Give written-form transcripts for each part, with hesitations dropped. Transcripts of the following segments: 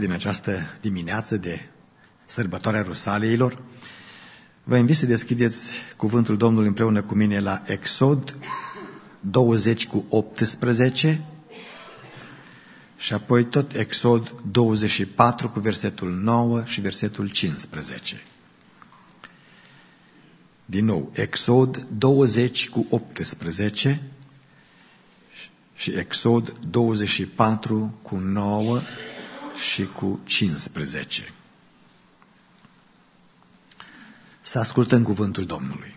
din această dimineață de sărbătoarea Rusaliilor, vă invit să deschideți cuvântul Domnului împreună cu mine la Exod 20:18 și apoi tot Exod 24 cu versetul 9 și versetul 15. Din nou, Exod 20:18 și Exod 24:9 și cu 15. Să ascultăm cuvântul Domnului.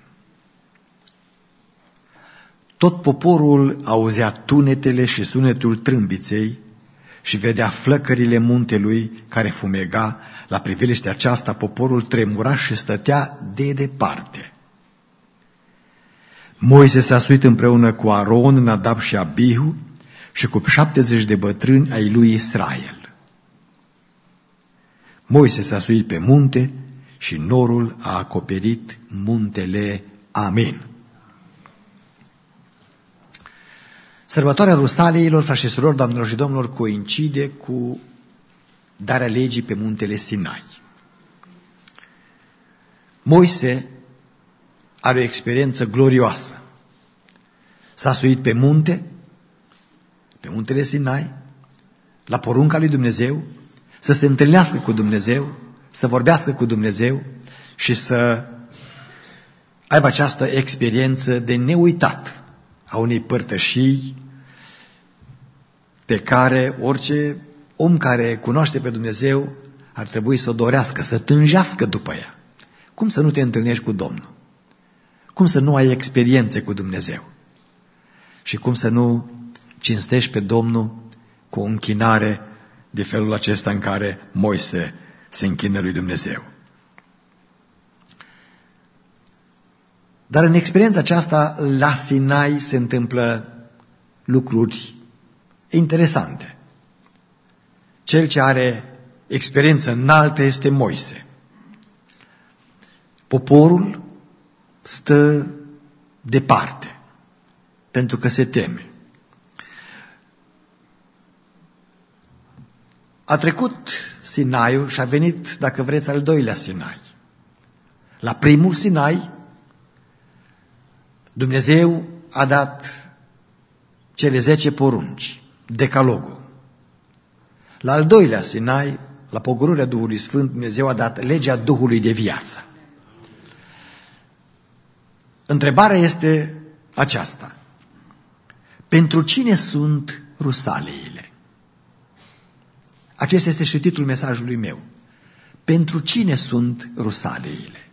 Tot poporul auzea tunetele și sunetul trâmbiței și vedea flăcările muntelui care fumega. La priveliștea aceasta poporul tremura și stătea de departe. Moise s-a suit împreună cu Aron, Nadab și Abihu și cu 70 de bătrâni ai lui Israel. Moise s-a suit pe munte și norul a acoperit muntele. Amin. Sărbătoarea Rusaliilor, frați și surori, doamnelor și domnilor, coincide cu darea legii pe muntele Sinai. Moise are o experiență glorioasă. S-a suit pe muntele Sinai, la porunca lui Dumnezeu, să se întâlnească cu Dumnezeu, să vorbească cu Dumnezeu și să aibă această experiență de neuitat a unei părtășii pe care orice om care cunoaște pe Dumnezeu ar trebui să o dorească, să tânjească după ea. Cum să nu te întâlnești cu Domnul? Cum să nu ai experiențe cu Dumnezeu? Și cum să nu cinstești pe Domnul cu o închinare de felul acesta în care Moise se închină lui Dumnezeu? Dar în experiența aceasta, la Sinai se întâmplă lucruri interesante. Cel ce are experiență înaltă este Moise. Poporul stă departe, pentru că se teme. A trecut Sinaiul și a venit, dacă vreți, al doilea Sinai. La primul Sinai, Dumnezeu a dat cele 10 porunci, Decalogul. La al doilea Sinai, la pogorârea Duhului Sfânt, Dumnezeu a dat legea Duhului de viață. Întrebarea este aceasta: pentru cine sunt Rusaliile? Acesta este și titlul mesajului meu. Pentru cine sunt Rusaliile?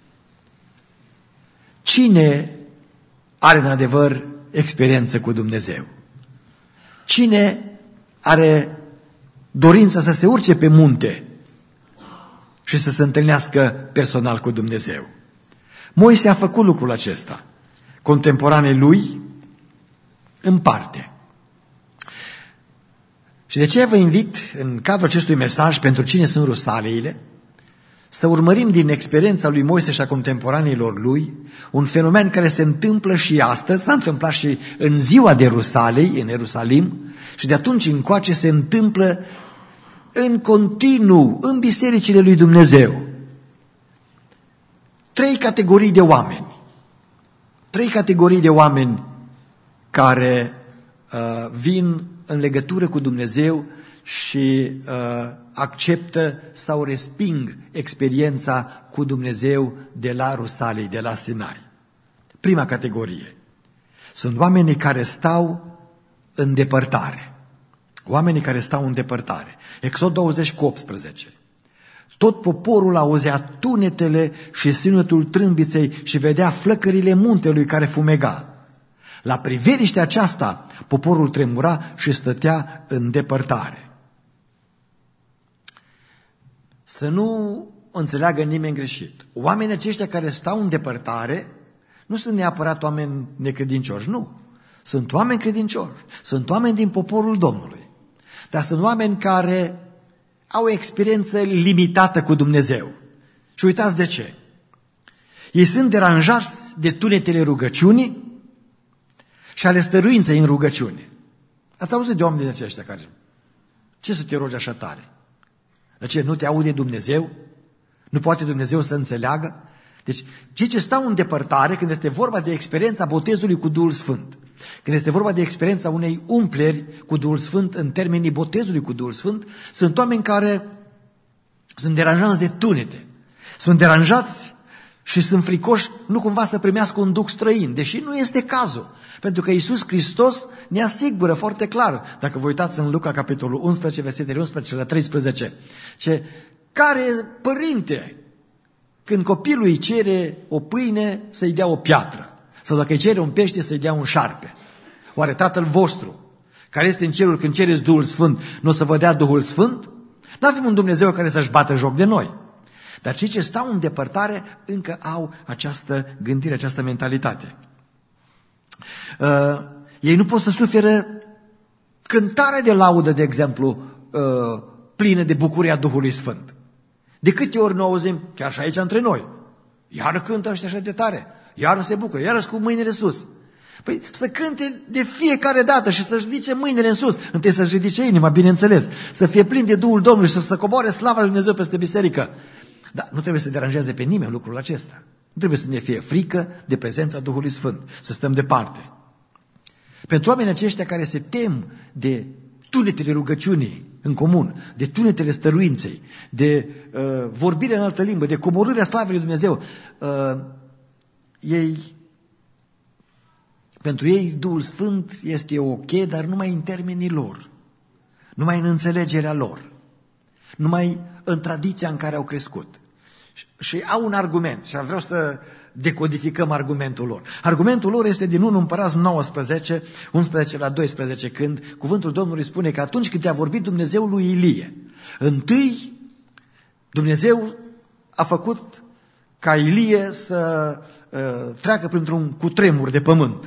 Cine are în adevăr experiență cu Dumnezeu? Cine are dorința să se urce pe munte și să se întâlnească personal cu Dumnezeu? Moise a făcut lucrul acesta. Contemporanei lui în parte. Și de aceea vă invit, în cadrul acestui mesaj, pentru cine sunt Rusaliile, să urmărim din experiența lui Moise și a contemporaneilor lui un fenomen care se întâmplă și astăzi, s-a întâmplat și în ziua de Rusalii, în Ierusalim, și de atunci încoace se întâmplă în continuu, în bisericile lui Dumnezeu. 3 categorii de oameni. 3 categorii de oameni care vin în legătură cu Dumnezeu și acceptă sau resping experiența cu Dumnezeu de la Rusalii, de la Sinai. Prima categorie. Sunt oamenii care stau în depărtare. Oamenii care stau în depărtare. Exod 20:18. Tot poporul auzea tunetele și sunetul trâmbiței și vedea flăcările muntelui care fumega. La priveliștea aceasta, poporul tremura și stătea în depărtare. Să nu înțeleagă nimeni greșit. Oamenii aceștia care stau în depărtare nu sunt neapărat oameni necredincioși, nu. Sunt oameni credincioși, sunt oameni din poporul Domnului. Dar sunt oameni care au o experiență limitată cu Dumnezeu. Și uitați de ce. Ei sunt deranjați de tunetele rugăciunii și ale stăruinței în rugăciune. Ați auzit de oameni din aceștia care: ce să te rogi așa tare? De ce? Nu te aude Dumnezeu? Nu poate Dumnezeu să înțeleagă? Deci, cei ce stau în depărtare, când este vorba de experiența botezului cu Duhul Sfânt, când este vorba de experiența unei umpleri cu Duhul Sfânt în termenii botezului cu Duhul Sfânt, sunt oameni care sunt deranjați de tunete. Sunt deranjați și sunt fricoși nu cumva să primească un duc străin, deși nu este cazul. Pentru că Iisus Hristos ne asigură foarte clar, dacă vă uitați în Luca, capitolul 11, versetele 11 la 13, ce care părinte, când copilul îi cere o pâine, să-i dea o piatră, sau dacă îi cere un pește, să-i dea un șarpe. Oare Tatăl vostru, care este în cerul, când cereți Duhul Sfânt, nu o să vă dea Duhul Sfânt? N-avem un Dumnezeu care să-și bată joc de noi. Dar cei ce stau în depărtare încă au această gândire, această mentalitate. Ei nu pot să suferă cântarea de laudă, de exemplu, plină de bucuria Duhului Sfânt. De câte ori nu auzim, chiar și aici între noi, iară cântă ăștia așa de tare, iară se bucură, iară cu mâinile sus. Păi să cânte de fiecare dată și să-și ridice mâinile în sus, întâi să-și ridice inima, bineînțeles, să fie plin de Duhul Domnului și să coboare slava lui Dumnezeu peste biserică. Dar nu trebuie să deranjeze pe nimeni lucrul acesta. Nu trebuie să ne fie frică de prezența Duhului Sfânt, să stăm departe. Pentru oamenii aceștia care se tem de tunetele rugăciunii în comun, de tunetele stăruinței, de vorbirea în altă limbă, de coborârea slavei lui Dumnezeu, pentru ei Duhul Sfânt este ok, dar numai în termenii lor, numai în înțelegerea lor, numai în tradiția în care au crescut. Și au un argument și vreau să decodificăm argumentul lor. Argumentul lor este din 1 Împărați 19, 11 la 12, când cuvântul Domnului spune că atunci când i-a vorbit Dumnezeu lui Ilie, întâi Dumnezeu a făcut ca Ilie să treacă printr-un cutremur de pământ,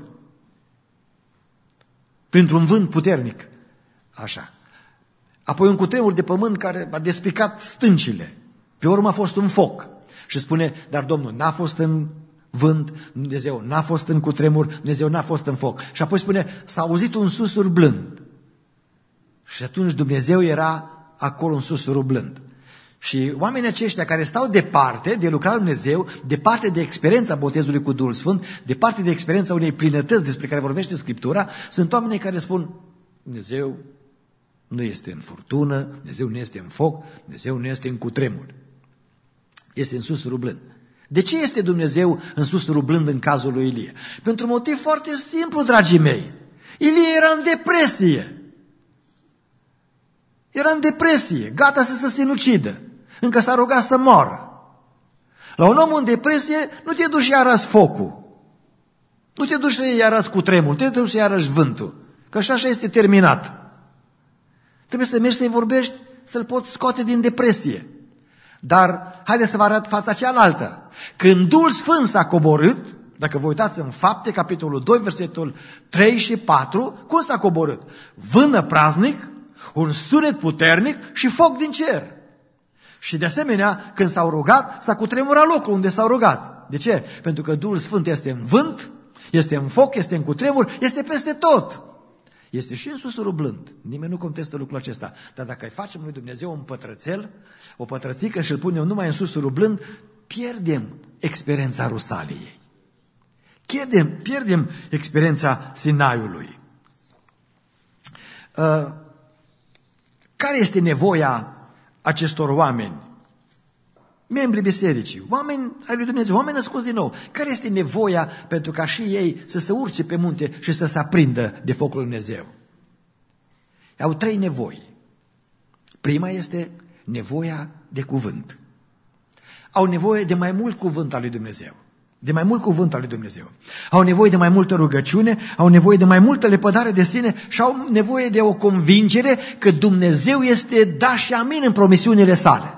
printr-un vânt puternic, așa. Apoi un cutremur de pământ care a despicat stâncile. Pe urmă a fost un foc. Și spune, dar Domnul n-a fost în vânt, Dumnezeu n-a fost în cutremur, Dumnezeu n-a fost în foc. Și apoi spune, s-a auzit un susur blând. Și atunci Dumnezeu era acolo în susurul blând. Și oamenii aceștia care stau departe de lucrarea lui Dumnezeu, departe de experiența botezului cu Duhul Sfânt, departe de experiența unei plinătăți despre care vorbește Scriptura, sunt oamenii care spun, Dumnezeu nu este în furtună, Dumnezeu nu este în foc, Dumnezeu nu este în cutremur. Este în susurul blând. De ce este Dumnezeu în susurul blând în cazul lui Ilie? Pentru un motiv foarte simplu, dragii mei. Ilie era în depresie. Era în depresie, gata să se sinucidă. Încă s-a rugat să moară. La un om în depresie nu te duci și arăți focul. Nu te duci și arăți cutremurul, te duci și arăți vântul. Că așa este terminat. Trebuie să mergi să-i vorbești, să-l poți scoate din depresie. Dar haideți să vă arăt fața cealaltă. Când Duhul Sfânt s-a coborât, dacă vă uitați în Fapte, capitolul 2, versetul 3 și 4, cum s-a coborât? Vână praznic, un sunet puternic și foc din cer. Și de asemenea, când s-au rugat, s-a cutremurat locul unde s-au rugat. De ce? Pentru că Duhul Sfânt este în vânt, este în foc, este în cutremur, este peste tot. Este și în susurul blând. Nimeni nu contestă lucrul acesta. Dar dacă îi facem lui Dumnezeu un pătrățel, o pătrățică și îl punem numai în susurul blând, pierdem experiența Rusaliei. Pierdem experiența Sinaiului. Care este nevoia acestor oameni? Membrii bisericii, oameni ai lui Dumnezeu, oameni născuți din nou. Care este nevoia pentru ca și ei să se urce pe munte și să se aprindă de focul lui Dumnezeu? Au 3 nevoi. Prima este nevoia de cuvânt. Au nevoie de mai mult cuvânt al lui Dumnezeu. De mai mult cuvânt al lui Dumnezeu. Au nevoie de mai multă rugăciune, au nevoie de mai multă lepădare de sine și au nevoie de o convingere că Dumnezeu este da și amin în promisiunile sale.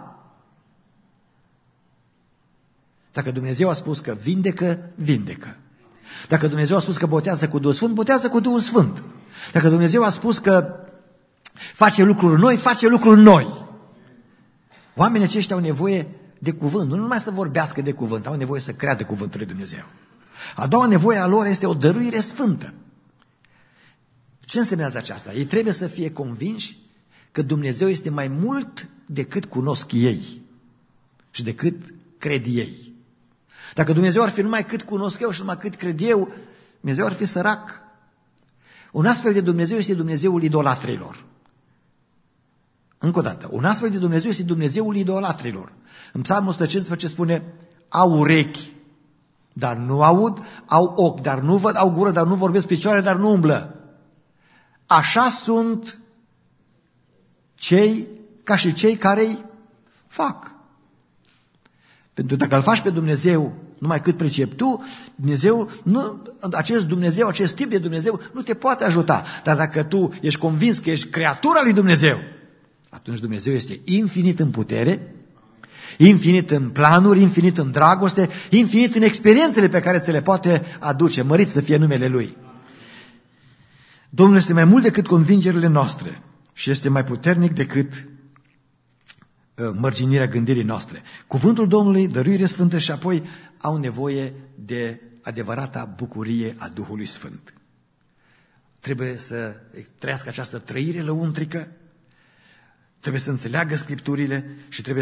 Dacă Dumnezeu a spus că vindecă, vindecă. Dacă Dumnezeu a spus că botează cu Duhul Sfânt, botează cu Duhul Sfânt. Dacă Dumnezeu a spus că face lucruri noi, face lucruri noi. Oamenii aceștia au nevoie de cuvânt, nu numai să vorbească de cuvânt, au nevoie să creadă cuvântul lui Dumnezeu. A doua nevoie a lor este o dăruire sfântă. Ce însemnează aceasta? Ei trebuie să fie convinși că Dumnezeu este mai mult de cât cunosc ei și de cât cred ei. Dacă Dumnezeu ar fi numai cât cunosc eu și numai cât cred eu, Dumnezeu ar fi sărac. Un astfel de Dumnezeu este Dumnezeul idolatrilor. Încă o dată, un astfel de Dumnezeu este Dumnezeul idolatrilor. În Psalmul 115 spune, au urechi, dar nu aud, au ochi, dar nu văd, au gură, dar nu vorbesc, picioare, dar nu umblă. Așa sunt ca și cei care îi fac. Pentru că dacă îl faci pe Dumnezeu numai cât pricepi tu, acest Dumnezeu, acest tip de Dumnezeu nu te poate ajuta. Dar dacă tu ești convins că ești creatura lui Dumnezeu, atunci Dumnezeu este infinit în putere, infinit în planuri, infinit în dragoste, infinit în experiențele pe care ți le poate aduce. Mărit să fie numele Lui. Domnul este mai mult decât convingerile noastre și este mai puternic decât mărginirea gândirii noastre. Cuvântul Domnului, dăruire sfântă și apoi au nevoie de adevărata bucurie a Duhului Sfânt. Trebuie să trăiască această trăire lăuntrică, trebuie să înțeleagă Scripturile și trebuie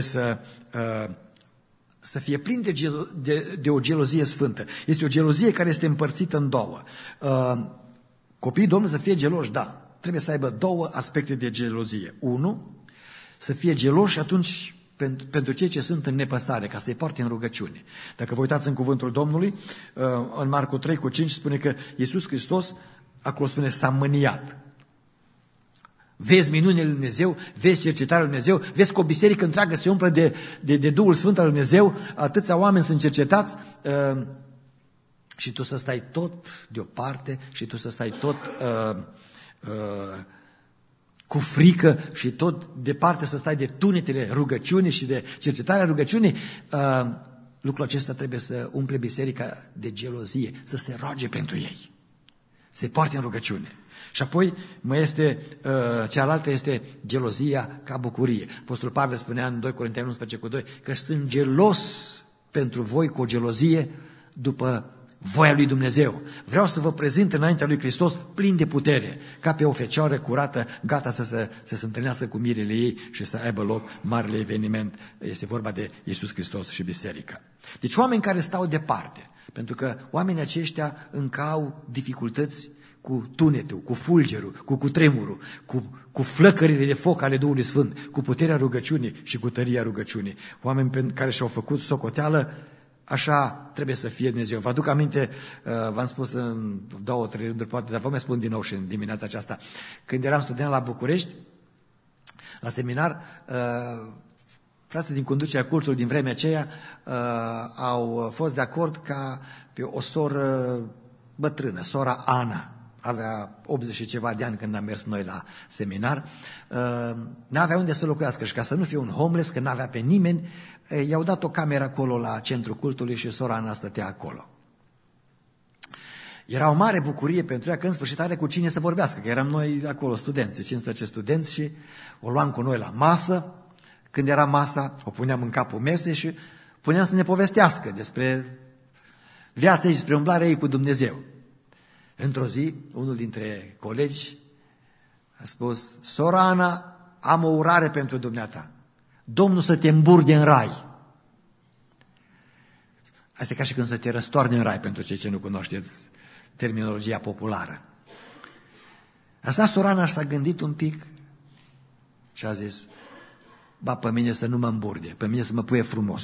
să fie plin de o gelozie sfântă. Este o gelozie care este împărțită în două. Copiii Domnului să fie geloși, da. Trebuie să aibă două aspecte de gelozie. Unu, să fie geloși atunci pentru cei ce sunt în nepăsare, ca să-i poarte în rugăciune. Dacă vă uitați în cuvântul Domnului, în Marcu 3:5 spune că Iisus Hristos, acolo spune, s-a mâniat. Vezi minunile lui Dumnezeu, vezi cercetarea lui Dumnezeu, vezi că o biserică întreagă se umplă de Duhul Sfânt al lui Dumnezeu, atâția oameni sunt cercetați și tu să stai tot deoparte și tu să stai tot cu frică și tot departe să stai de tunetele rugăciunii și de cercetarea rugăciunii. Lucrul acesta trebuie să umple biserica de gelozie, să se roage pentru ei, să-i poarte în rugăciune. Și apoi mai este, cealaltă este gelozia ca bucurie. Apostolul Pavel spunea în 2 Corinteni 11:2 că sunt gelos pentru voi cu o gelozie după voia lui Dumnezeu. Vreau să vă prezint înaintea lui Hristos plin de putere, ca pe o fecioară curată, gata să se întâlnească cu mirele ei și să aibă loc marele eveniment. Este vorba de Iisus Hristos și biserica. Deci oameni care stau departe, pentru că oamenii aceștia încă au dificultăți cu tunetul, cu fulgerul, cu cutremurul, cu flăcările de foc ale Duhului Sfânt, cu puterea rugăciunii și cu tăria rugăciunii. Oameni care și-au făcut socoteală, așa trebuie să fie Dumnezeu. Vă aduc aminte, v-am spus în 2-3 rânduri, poate, dar vă mai spun din nou și în dimineața aceasta. Când eram student la București, la seminar, frații din conducerea cultului din vremea aceea au fost de acord ca pe o soră bătrână, sora Ana, avea 80 și ceva de ani când am mers noi la seminar, n-avea unde să locuiască și ca să nu fie un homeless, că n-avea pe nimeni, i-au dat o cameră acolo la centrul cultului și sora Ana stătea acolo. Era o mare bucurie pentru ea că în sfârșit are cu cine să vorbească, că eram noi acolo studenți, 15 studenți și o luam cu noi la masă. Când era masa, o puneam în capul mesei și puneam să ne povestească despre viața ei, despre umblarea ei cu Dumnezeu. Într-o zi, unul dintre colegi a spus: sora Ana, am o urare pentru dumneata. Domnul să te îmburde în rai. Asta e ca și când să te răstoarne în rai, pentru cei ce nu cunoașteți terminologia populară. Asta sora Ana s-a gândit un pic și a zis: ba, pe mine să nu mă îmburde, pe mine să mă puie frumos.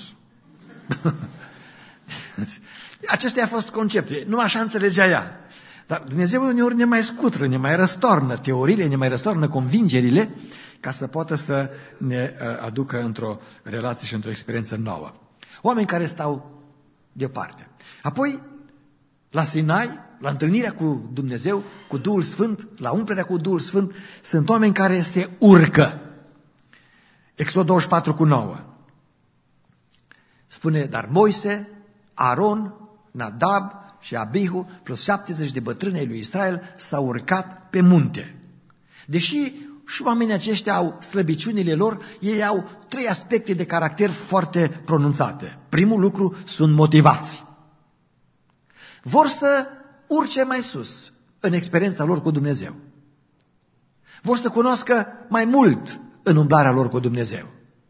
Acesta a fost conceptul, nu așa înțelegea ea. Dar Dumnezeu uneori ne mai scutră, ne mai răstoarnă teoriile, ne mai răstoarnă convingerile, ca să poată să ne aducă într-o relație și într-o experiență nouă. Oameni care stau deoparte. Apoi, la Sinai, la întâlnirea cu Dumnezeu, cu Duhul Sfânt, la umplerea cu Duhul Sfânt, sunt oameni care se urcă. Exod 24:9 spune: dar Moise, Aron, Nadab și Abihu, plus 70 de bătrâni ai lui Israel, s-au urcat pe munte. Deși și oamenii aceștia au slăbiciunile lor, ei au 3 aspecte de caracter foarte pronunțate. Primul lucru, sunt motivați. Vor să urce mai sus în experiența lor cu Dumnezeu. Vor să cunoască mai mult în umblarea lor cu Dumnezeu.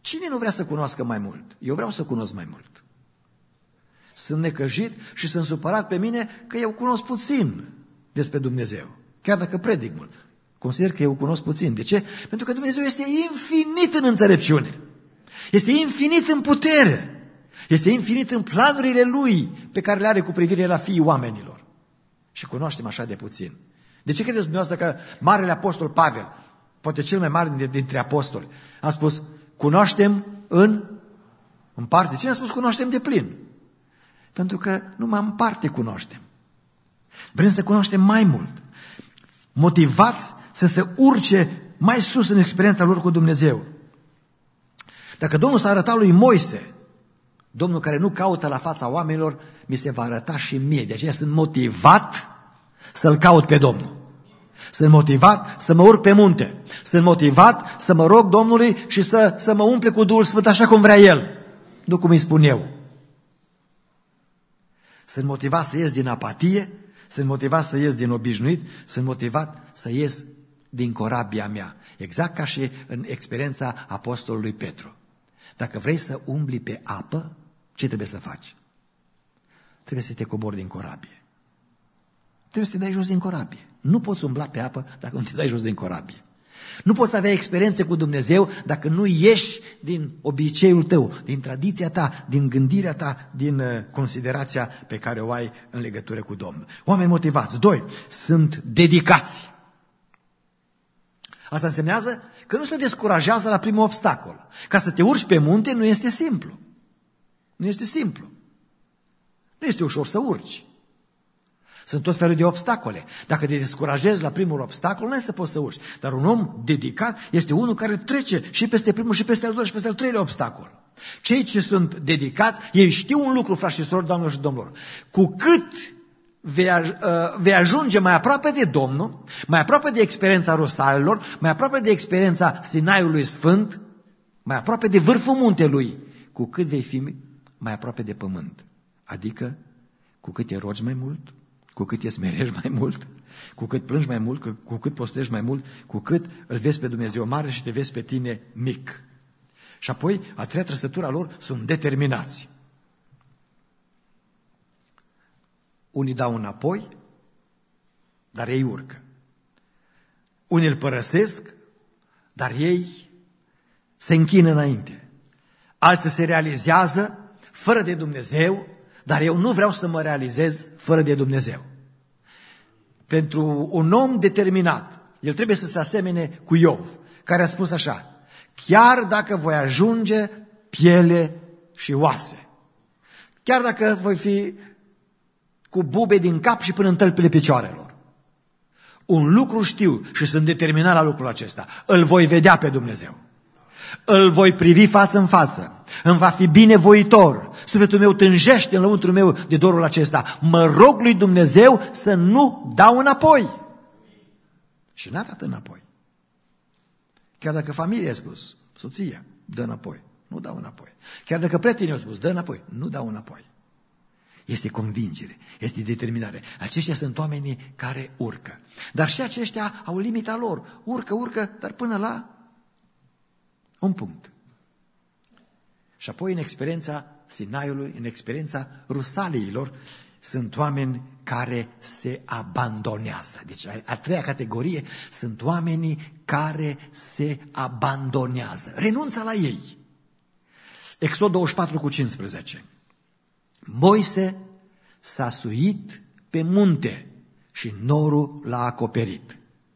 Cine nu vrea să cunoască mai mult? Eu vreau să cunosc mai mult. Sunt necăjit și sunt supărat pe mine că eu cunosc puțin despre Dumnezeu. Chiar dacă predic mult. Consider că eu cunosc puțin. De ce? Pentru că Dumnezeu este infinit în înțelepciune. Este infinit în putere. Este infinit în planurile Lui pe care le are cu privire la fiii oamenilor. Și cunoaștem așa de puțin. De ce credeți dumneavoastră că Marele Apostol Pavel, poate cel mai mare dintre apostoli, a spus, cunoaștem în parte? Cine a spus cunoaștem de plin? Pentru că numai în parte cunoaștem. Vrem să cunoaștem mai mult. Motivați să se urce mai sus în experiența lor cu Dumnezeu. Dacă Domnul s-a arătat lui Moise, Domnul care nu caută la fața oamenilor, mi se va arăta și mie. De aceea sunt motivat să-L caut pe Domnul. Sunt motivat să mă urc pe munte. Sunt motivat să mă rog Domnului și să mă umple cu Duhul Sfânt așa cum vrea El. Nu cum îi spun eu. Sunt motivat să ies din apatie, sunt motivat să ies din obișnuit, sunt motivat să ies din corabia mea. Exact ca și în experiența apostolului Petru. Dacă vrei să umbli pe apă, ce trebuie să faci? Trebuie să te cobori din corabie. Trebuie să te dai jos din corabie. Nu poți umbla pe apă dacă nu te dai jos din corabie. Nu poți avea experiențe cu Dumnezeu dacă nu ieși din obiceiul tău, din tradiția ta, din gândirea ta, din considerația pe care o ai în legătură cu Domnul. Oameni motivați. 2. Sunt dedicați. Asta însemnează că nu se descurajează la primul obstacol. Ca să te urci pe munte nu este simplu. Nu este simplu. Nu este ușor să urci. Sunt tot felul de obstacole. Dacă te descurajezi la primul obstacol, nu este să poți să urci. Dar un om dedicat este unul care trece și peste primul, și peste al doilea, și peste al treilea obstacol. Cei ce sunt dedicați, ei știu un lucru, frați și surori, doamnelor și domnilor. Cu cât vei ajunge mai aproape de Domnul, mai aproape de experiența Rusalilor, mai aproape de experiența Sinaiului Sfânt, mai aproape de vârful muntelui, cu cât vei fi mai aproape de pământ. Adică, cu cât te rogi mai mult, cu cât te smerești mai mult, cu cât plângi mai mult, cu cât postești mai mult, cu cât îl vezi pe Dumnezeu mare și te vezi pe tine mic. Și apoi, a treia trăsătură a lor, sunt determinați. Unii dau înapoi, dar ei urcă. Unii îl părăsesc, dar ei se închină înainte. Alții se realizează fără de Dumnezeu, dar eu nu vreau să mă realizez fără de Dumnezeu. Pentru un om determinat, el trebuie să se asemene cu Iov, care a spus așa, chiar dacă voi ajunge piele și oase, chiar dacă voi fi cu bube din cap și până în tălpile picioarelor, un lucru știu și sunt determinat la lucrul acesta, îl voi vedea pe Dumnezeu. Îl voi privi față în față, îmi va fi binevoitor, sufletul meu tânjește în lăuntrul meu de dorul acesta. Mă rog lui Dumnezeu să nu dau înapoi. Și n-a dat înapoi. Chiar dacă familia a spus, soția, dă înapoi, nu dau înapoi. Chiar dacă prietenii au spus, dă înapoi, nu dau înapoi. Este convingere, este determinare. Aceștia sunt oamenii care urcă. Dar și aceștia au limita lor. Urcă, dar până la un punct. Și apoi în experiența Sinaiului, în experiența Rusaliilor, sunt oameni care se abandonează. Deci a treia categorie sunt oamenii care se abandonează. Renunță la ei. Exod 24:15. Moise s-a suit pe munte și norul l-a acoperit.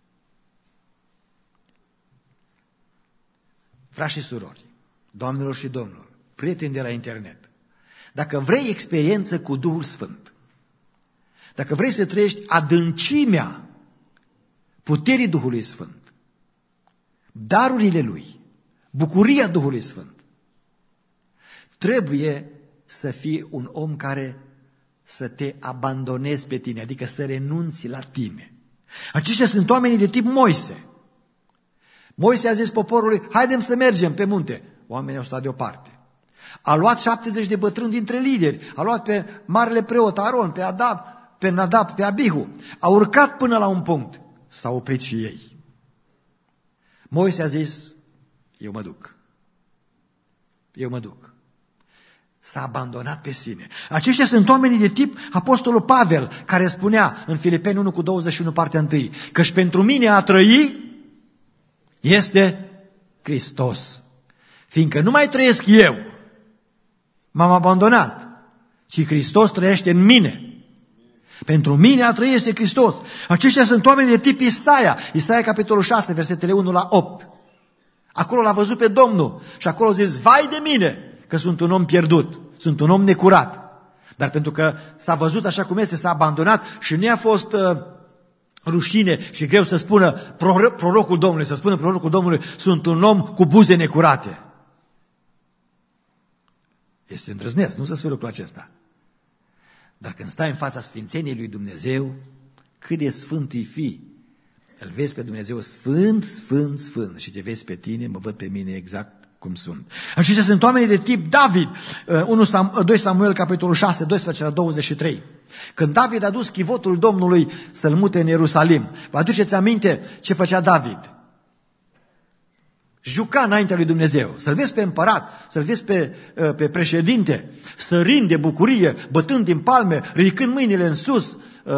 Frați și surori, doamnelor și domnilor, prieteni de la internet, dacă vrei experiență cu Duhul Sfânt, dacă vrei să trăiești adâncimea puterii Duhului Sfânt, darurile Lui, bucuria Duhului Sfânt, trebuie să fii un om care să te abandonezi pe tine, adică să renunți la tine. Aceștia sunt oamenii de tip Moise. Moise a zis poporului, haidem să mergem pe munte. Oamenii au stat deoparte. A luat 70 de bătrâni dintre lideri, a luat pe marele preot Aron, pe Nadab, pe Abihu. A urcat până la un punct. S-au oprit și ei. Moise a zis, eu mă duc. eu mă duc. S-a abandonat pe sine. Aceștia sunt oamenii de tip Apostolul Pavel, care spunea în Filipeni 1:21, partea 1, căci pentru mine a trăi este Hristos. Fiindcă nu mai trăiesc eu, m-am abandonat, ci Hristos trăiește în mine. Pentru mine a trăi este Hristos. Aceștia sunt oameni de tip Isaia. Isaia capitolul 6, versetele 1-8. Acolo l-a văzut pe Domnul și acolo a zis, vai de mine, că sunt un om pierdut, sunt un om necurat. Dar pentru că s-a văzut așa cum este, s-a abandonat și nu i-a fost rușine și greu să spună prorocul Domnului, să spună prorocul Domnului, sunt un om cu buze necurate. Este îndrăznesc, nu să spui lucrul acesta. Dar când stai în fața sfințeniei lui Dumnezeu, cât de sfânt îi fi, îl vezi pe Dumnezeu sfânt, sfânt, sfânt și te vezi pe tine, mă văd pe mine exact cum sunt. Aceștia sunt oamenii de tip David, 2 Samuel, capitolul 6, 12-23. Când David a dus chivotul Domnului să-l mute în Ierusalim, vă aduceți aminte ce făcea David? Juca înaintea lui Dumnezeu, să-l vezi pe împărat, să-l vezi pe președinte, sărind de bucurie, bătând din palme, ridicând mâinile în sus.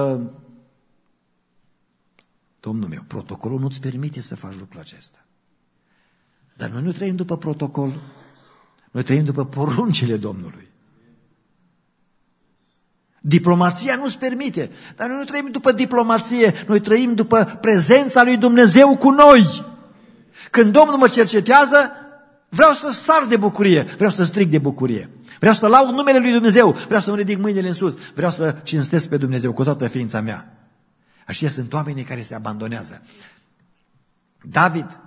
Domnul meu, protocolul nu-ți permite să faci lucrul acesta. Dar noi nu trăim după protocol, noi trăim după poruncile Domnului. Diplomația nu-ți permite, dar noi nu trăim după diplomație, noi trăim după prezența lui Dumnezeu cu noi. Când Domnul mă cercetează, vreau să sar de bucurie, vreau să strig de bucurie, vreau să laud numele lui Dumnezeu, vreau să-mi ridic mâinile în sus, vreau să cinstesc pe Dumnezeu cu toată ființa mea. Așa sunt oamenii care se abandonează. David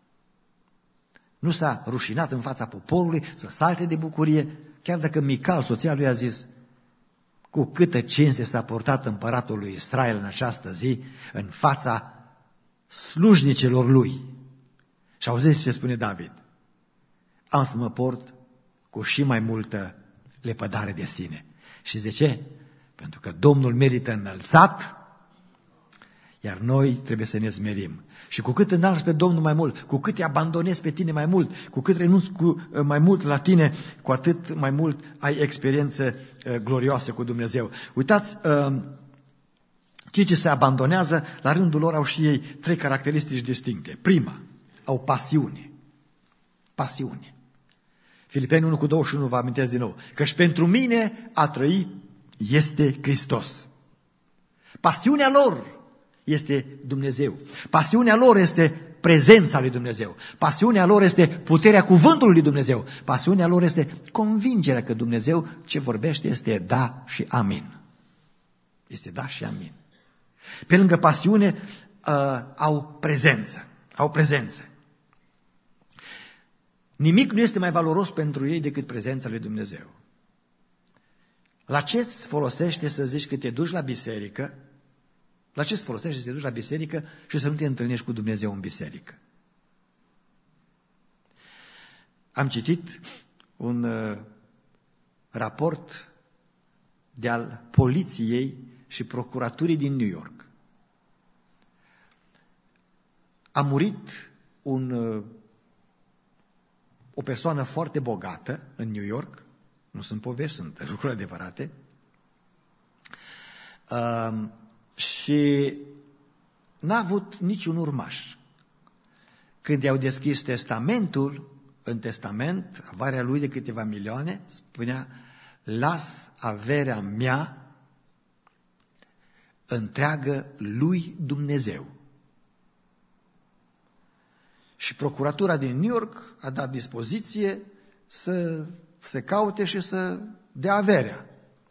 nu s-a rușinat în fața poporului să salte de bucurie, chiar dacă Mical, soția lui, a zis, cu câtă cinste s-a purtat împăratul lui Israel în această zi, în fața slujnicelor lui. Și auziți ce spune David? Am să mă port cu și mai multă lepădare de sine. Și de ce? Pentru că Domnul merită înălțat, iar noi trebuie să ne smerim. Și cu cât înalți pe Domnul mai mult, cu cât te abandonezi pe tine mai mult, cu cât renunți mai mult la tine, cu atât mai mult ai experiențe glorioase cu Dumnezeu. Uitați, cei ce se abandonează, la rândul lor au și ei 3 caracteristici distincte. Prima, au pasiune. Pasiune. Filipeni 1:21 vă amintesc din nou. Căci pentru mine a trăi este Hristos. Pasiunea lor este Dumnezeu. Pasiunea lor este prezența lui Dumnezeu. Pasiunea lor este puterea cuvântului lui Dumnezeu. Pasiunea lor este convingerea că Dumnezeu ce vorbește este da și amin. Este da și amin. Pe lângă pasiune au prezență. Au prezență. Nimic nu este mai valoros pentru ei decât prezența lui Dumnezeu. La ce îți folosește să zici că te duci la biserică? La ce îți folosește să te duci la biserică și să nu te întâlnești cu Dumnezeu în biserică? Am citit un raport de al poliției și procuraturii din New York. A murit o persoană foarte bogată în New York, nu sunt povești, sunt lucruri adevărate, și n-a avut niciun urmaș. Când i-au deschis testamentul, în testament, averea lui de câteva milioane, spunea, las averea mea întreagă lui Dumnezeu. Și procuratura din New York a dat dispoziție să se caute și să dea averea.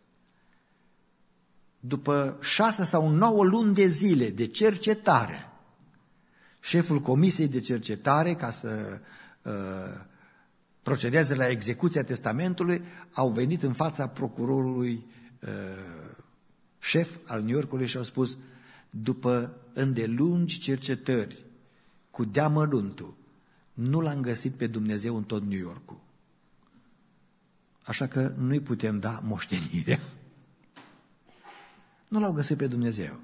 După 6 sau 9 luni de zile de cercetare, șeful comisiei de cercetare, ca să procedeze la execuția testamentului, au venit în fața procurorului șef al New Yorkului și au spus, după îndelungi cercetări, cu deamăruntul, nu l-am găsit pe Dumnezeu în tot New Yorkul. Așa că nu-i putem da moștenire. Nu l-au găsit pe Dumnezeu.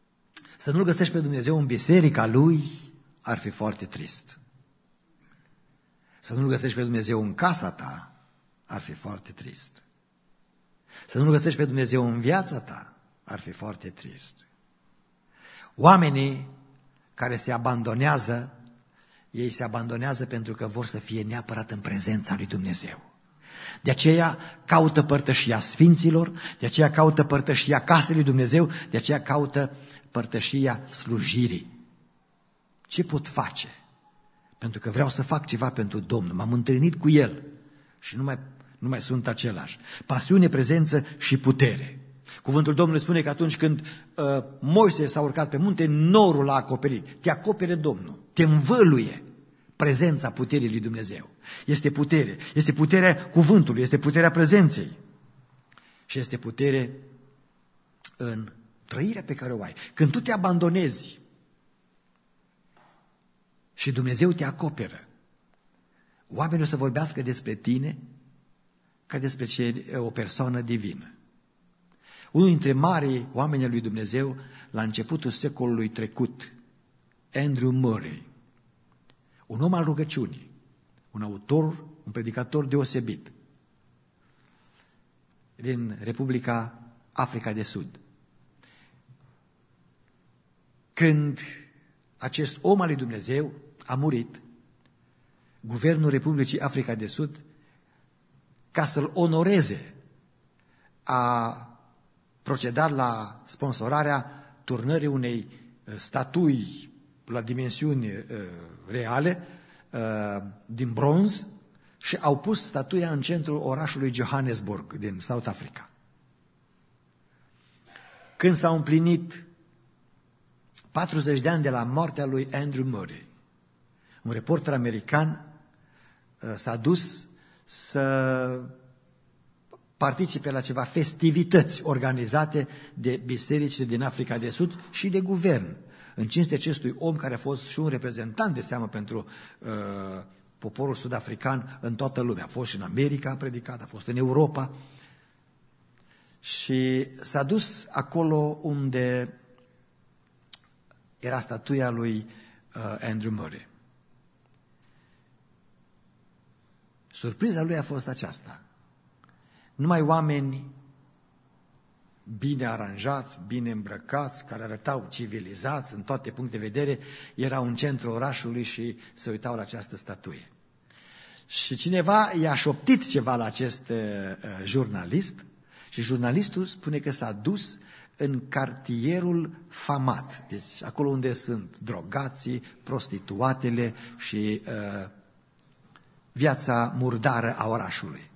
Să nu-L găsești pe Dumnezeu în biserica Lui ar fi foarte trist. Să nu-L găsești pe Dumnezeu în casa ta ar fi foarte trist. Să nu-L găsești pe Dumnezeu în viața ta ar fi foarte trist. Oamenii care se abandonează, ei se abandonează pentru că vor să fie neapărat în prezența lui Dumnezeu. De aceea caută părtășia sfinților, de aceea caută părtășia casei lui Dumnezeu, de aceea caută părtășia slujirii. Ce pot face? Pentru că vreau să fac ceva pentru Domnul. M-am întâlnit cu El și nu mai sunt același. Pasiune, prezență și putere. Cuvântul Domnului spune că atunci când Moise s-a urcat pe munte, norul l-a acoperit. Te acopere Domnul, te învăluie prezența puterii lui Dumnezeu. Este putere. Este puterea cuvântului, este puterea prezenței. Și este putere în trăirea pe care o ai. Când tu te abandonezi și Dumnezeu te acoperă, oamenii o să vorbească despre tine ca despre o persoană divină. Unul dintre marii oameni al lui Dumnezeu, la începutul secolului trecut, Andrew Murray, un om al rugăciunii, un autor, un predicator deosebit, din Republica Africa de Sud. Când acest om al lui Dumnezeu a murit, guvernul Republicii Africa de Sud, ca să-l onoreze, a procedat la sponsorarea turnării unei statui la dimensiuni reale, din bronz, și au pus statuia în centrul orașului Johannesburg, din South Africa. Când s-au împlinit 40 de ani de la moartea lui Andrew Murray, un reporter american s-a dus să participe la ceva festivități organizate de bisericile din Africa de Sud și de guvern, în cinstea acestui om care a fost și un reprezentant de seamă pentru poporul sud-african în toată lumea. A fost și în America, a predicat, a fost în Europa și s-a dus acolo unde era statuia lui Andrew Murray. Surpriza lui a fost aceasta. Numai oameni bine aranjați, bine îmbrăcați, care arătau civilizați în toate puncte de vedere, erau în centrul orașului și se uitau la această statuie. Și cineva i-a șoptit ceva la acest jurnalist și jurnalistul spune că s-a dus în cartierul famat, deci acolo unde sunt drogații, prostituatele și viața murdară a orașului.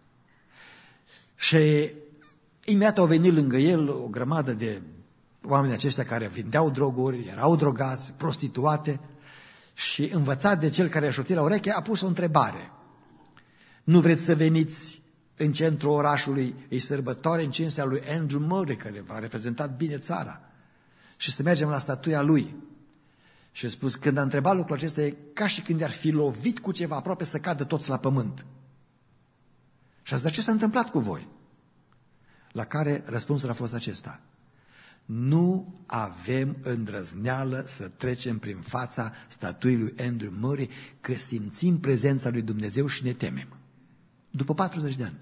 Și imediat au venit lângă el o grămadă de oameni aceștia care vindeau droguri, erau drogați, prostituate, și învățat de cel care a șoptit la ureche, a pus o întrebare. Nu vreți să veniți în centrul orașului, e sărbătoare în cinstea lui Andrew Murray, care v-a reprezentat bine țara, și să mergem la statuia lui? Și a spus, când a întrebat lucrul acesta, e ca și când ar fi lovit cu ceva aproape să cadă toți la pământ. Și a zis, dar ce s-a întâmplat cu voi? La care răspunsul a fost acesta: nu avem îndrăzneală să trecem prin fața statuii lui Andrew Murray, că simțim prezența lui Dumnezeu și ne temem. După 40 de ani.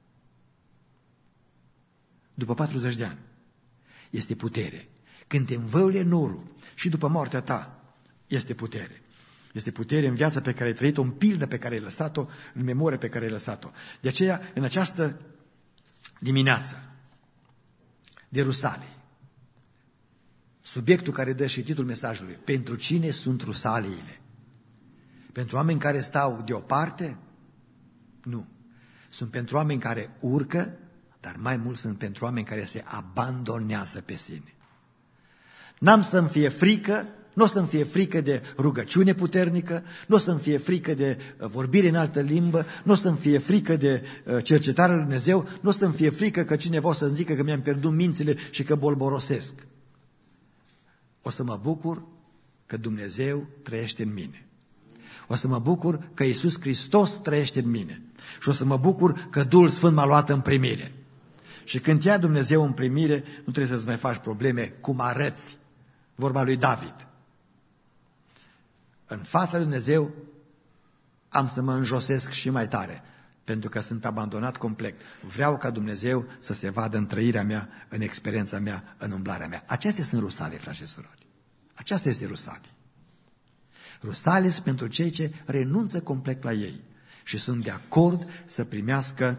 După 40 de ani. Este putere. Când te învăluie norul și după moartea ta, este putere. Este putere în viața pe care ai trăit-o, în pildă pe care ai lăsat-o, în memoria pe care ai lăsat-o. De aceea, în această dimineață de Rusalii, subiectul care dă și titlul mesajului: pentru cine sunt rusaliile? Pentru oameni care stau deoparte? Nu. Sunt pentru oameni care urcă, dar mai mult sunt pentru oameni care se abandonează pe sine. N-am să-mi fie frică, nu o să-mi fie frică de rugăciune puternică, nu o să-mi fie frică de vorbire în altă limbă, nu o să-mi fie frică de cercetarea lui Dumnezeu, nu o să-mi fie frică că cineva o să-mi zică că mi-am pierdut mințile și că bolborosesc. O să mă bucur că Dumnezeu trăiește în mine. O să mă bucur că Iisus Hristos trăiește în mine. Și o să mă bucur că Duhul Sfânt m-a luat în primire. Și când te ia Dumnezeu în primire, nu trebuie să-ți mai faci probleme cum arăți. Vorba lui David. În fața lui Dumnezeu am să mă înjosesc și mai tare, pentru că sunt abandonat complet. Vreau ca Dumnezeu să se vadă în trăirea mea, în experiența mea, în umblarea mea. Acestea sunt Rusalii, frați și surori. Aceasta este Rusalii. Rusalii sunt pentru cei ce renunță complet la ei și sunt de acord să primească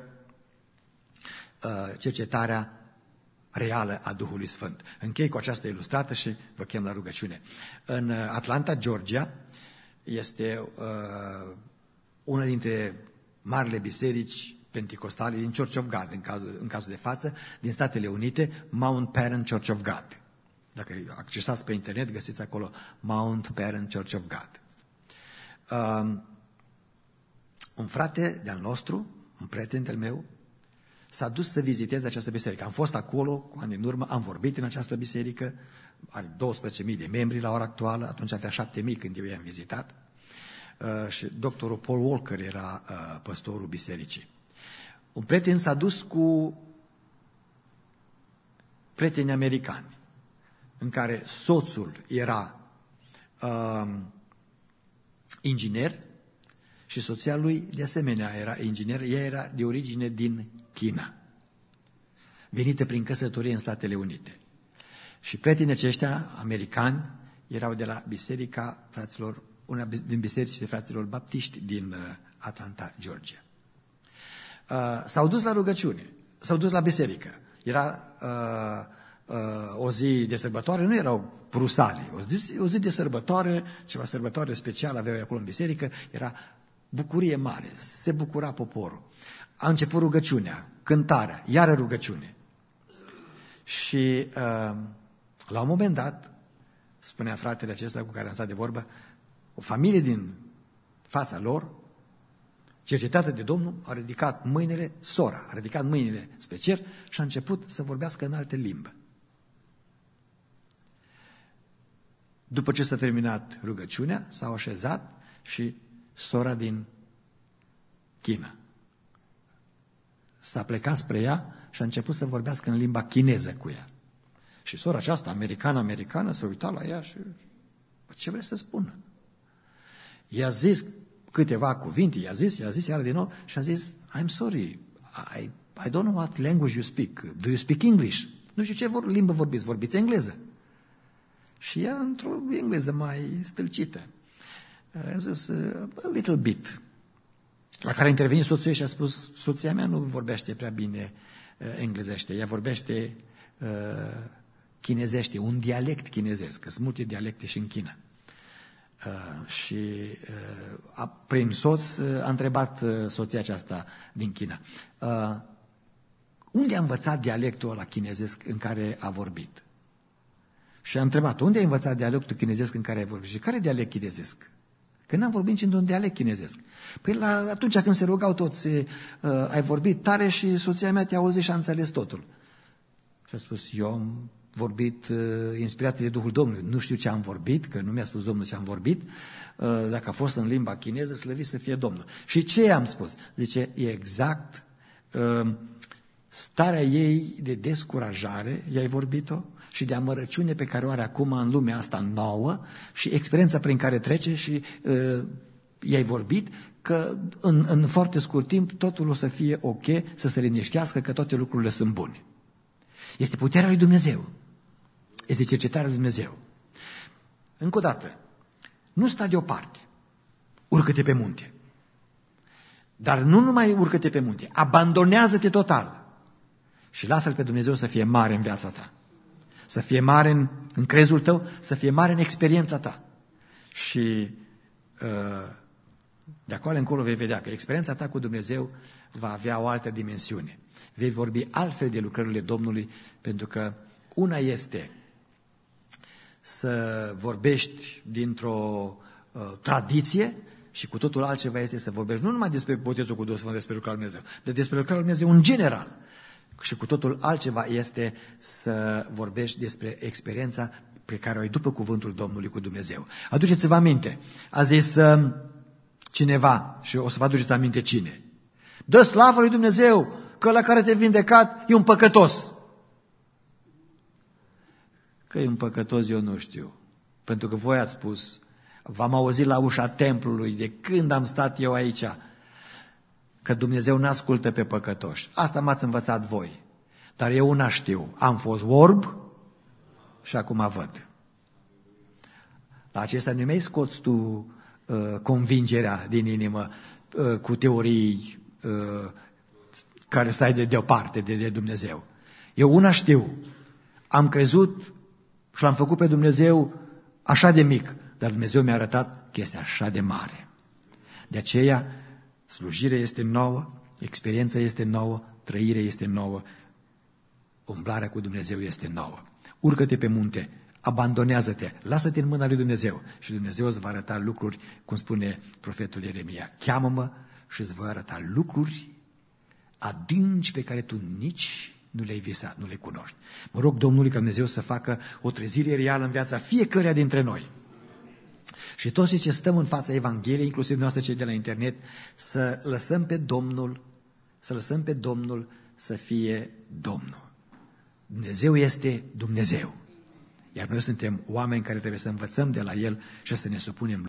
cercetarea reală a Duhului Sfânt. Închei cu această ilustrată și vă chem la rugăciune. În Atlanta, Georgia, este una dintre marile biserici penticostale din Church of God, în cazul de față, din Statele Unite, Mount Paran Church of God. Dacă accesați pe internet, găsiți acolo Mount Paran Church of God. Un frate de-al nostru, un prieten de-al meu, s-a dus să viziteze această biserică. Am fost acolo cu ani în urmă, am vorbit în această biserică, are 12.000 de membri la ora actuală, atunci avea 7.000 când eu i-am vizitat. Și doctorul Paul Walker era păstorul bisericii. Un prieten s-a dus cu prieteni americani, în care soțul era inginer și soția lui de asemenea era inginer. Ea era de origine din China, venită prin căsătorie în Statele Unite. Și prietenii aceștia americani erau de la biserica fraților, una din bisericile fraților baptiști din Atlanta, Georgia. S-au dus la rugăciune, s-au dus la biserică. Era o zi de sărbătoare, nu erau Rusalii, o zi de sărbătoare, ceva sărbătoare specială aveau acolo în biserică, era bucurie mare, se bucura poporul. A început rugăciunea, cântarea, iară rugăciune. Și la un moment dat, spunea fratele acesta cu care am stat de vorbă, o familie din fața lor, cercetată de Domnul, a ridicat mâinile, sora a ridicat mâinile spre cer și a început să vorbească în alte limbi. După ce s-a terminat rugăciunea, s-au așezat și sora din China s-a plecat spre ea și a început să vorbească în limba chineză cu ea. Și sora aceasta, americană, s-a uitat la ea și ce vrea să spună? I-a zis câteva cuvinte, i-a zis iar din nou și a zis, I'm sorry, I don't know what language you speak. Do you speak English? Nu știu ce limbă vorbiți engleză. Și ea într-o engleză mai stâlcită. A zis, a little bit. La care a intervenit soțul ei și a spus, soția mea nu vorbește prea bine englezește, ea vorbește chinezește, un dialect chinezesc, că sunt multe dialecte și în China. Prin soț a întrebat soția aceasta din China, unde a învățat dialectul ăla chinezesc în care a vorbit? Și a întrebat, unde ai învățat dialectul chinezesc în care ai vorbit? Și care dialect chinezesc? Că n-am vorbit nici într-un dialect chinezesc. Păi atunci când se rugau toți, ai vorbit tare și soția mea te-a auzit și a înțeles totul. Și a spus, eu am vorbit inspirat de Duhul Domnului. Nu știu ce am vorbit, că nu mi-a spus Domnul ce am vorbit. Dacă a fost în limba chineză, slăvit să fie Domnul. Și ce am spus? Zice, e exact starea ei de descurajare, i-ai vorbit-o, și de amărăciune pe care o are acum în lumea asta nouă și experiența prin care trece și i-ai vorbit că în foarte scurt timp totul o să fie ok, să se liniștească, că toate lucrurile sunt bune. Este puterea lui Dumnezeu. Este cercetarea lui Dumnezeu. Încă o dată, nu sta deoparte. Urcă-te pe munte. Dar nu numai urcă-te pe munte, abandonează-te total și lasă-L pe Dumnezeu să fie mare în viața ta. Să fie mare în crezul tău, să fie mare în experiența ta. Și de acolo încolo vei vedea că experiența ta cu Dumnezeu va avea o altă dimensiune. Vei vorbi altfel de lucrările Domnului, pentru că una este să vorbești dintr-o tradiție și cu totul altceva este să vorbești nu numai despre botezul cu Duhul Sfânt, despre lucrarea lui Dumnezeu, dar despre lucrarea lui Dumnezeu în general. Și cu totul altceva este să vorbești despre experiența pe care o ai după cuvântul Domnului cu Dumnezeu. Aduceți-vă aminte, a zis cineva, și o să vă aduceți aminte cine. Dă slavă lui Dumnezeu că la care te-ai vindecat e un păcătos. Că e un păcătos eu nu știu, pentru că voi ați spus, V-am auzit la ușa templului de când am stat eu aici, că Dumnezeu n-ascultă pe păcătoși. Asta m-ați învățat voi. Dar eu una știu, am fost orb și acum văd. La acesta nu mai scoți tu convingerea din inimă cu teorii care stai deoparte de Dumnezeu. Eu una știu, am crezut și l-am făcut pe Dumnezeu așa de mic, dar Dumnezeu mi-a arătat că este așa de mare. De aceea, slujirea este nouă, experiența este nouă, trăirea este nouă, umblarea cu Dumnezeu este nouă. Urcă-te pe munte, abandonează-te, lasă-te în mâna lui Dumnezeu și Dumnezeu îți va arăta lucruri, cum spune profetul Ieremia. Cheamă-mă și îți voi arăta lucruri adânci pe care tu nici nu le-ai visat, nu le cunoști. Mă rog Domnului ca Dumnezeu să facă o trezire reală în viața fiecăruia dintre noi. Și toți cei ce stăm în fața Evangheliei, inclusiv noastre cei de la internet, să lăsăm pe Domnul să fie Domnul. Dumnezeu este Dumnezeu. Iar noi suntem oameni care trebuie să învățăm de la El și să ne supunem